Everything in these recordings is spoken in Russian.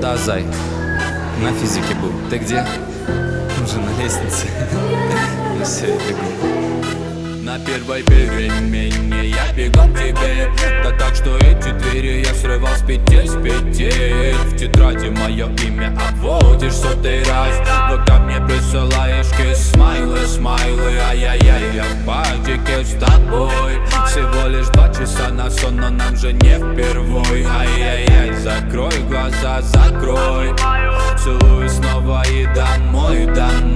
Да, зай, на физике был. Ты где? Уже на лестнице. Ну все, я бегу. На первой перемене я бегом к тебе. Да так, что эти двери я срывал с петель, В тетради мое имя обводишь сотый раз. Когда мне присылаешь смайлы, ай-яй-яй, я в патике с тобой. Всего лишь 2 часа на сон, но нам же не впервой. Ай-яй-яй, закрой глаза, закрой. Целую снова и домой.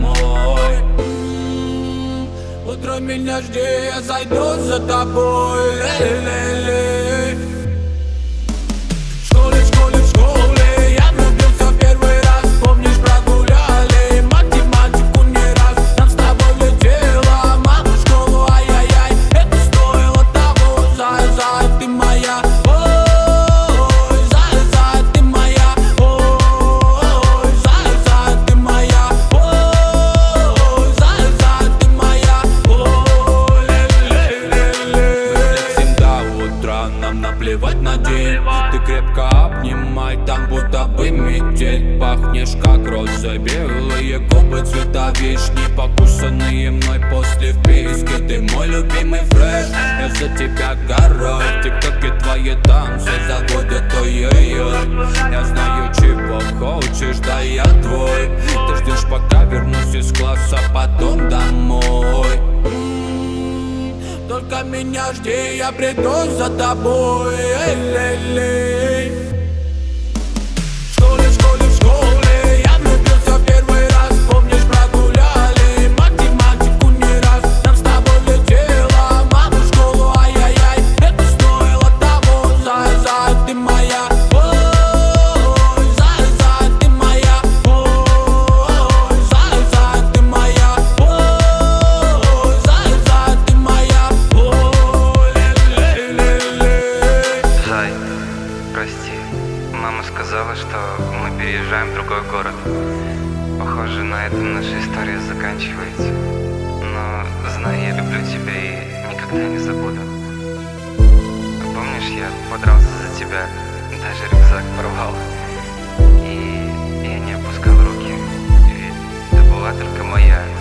Утром меня жди, я зайду за тобой. В школе я влюбился в первый раз. Помнишь, прогуляли математику не раз. Нам с тобой летела мама в школу, ай-яй-яй. Это стоило того, зая, ты моя. Ой, зая, ты моя. Ой, зая, ты моя. Ой, зая, ты моя. Ой, ле-ле-ле-ле. До утра нам наплевать на день. Ты крепко обнимай, там будто бы метель. Пахнешь как роза, белые губы цвета вишни, покусанные мной после вписки. Ты мой любимый фреш, я за тебя горой. В тиктоке твои танцы заводят ой-ой-ой. Я знаю, чего хочешь, да я твой. Ты ждешь, пока вернусь из класса, потом домой. Только меня жди, я приду за тобой. Эй-лей-лей. В школе я влюбился в первый раз. Помнишь, прогуляли математику не раз. Нам с тобой летела мама в школу, ай-яй-яй. Это стоило того, зая, ты моя. Ой, зая, ты моя. Ой, зая, ты моя. Ой, зая, ты моя. Ой, ле-ле-ле-ле. Зай, прости, мама сказала, что мы переезжаем в другой город. Похоже, на этом наша история заканчивается. Но знай, я люблю тебя и никогда не забуду. Помнишь, я подрался за тебя, даже рюкзак порвал. И я не опускал руки, ведь ты была только моя.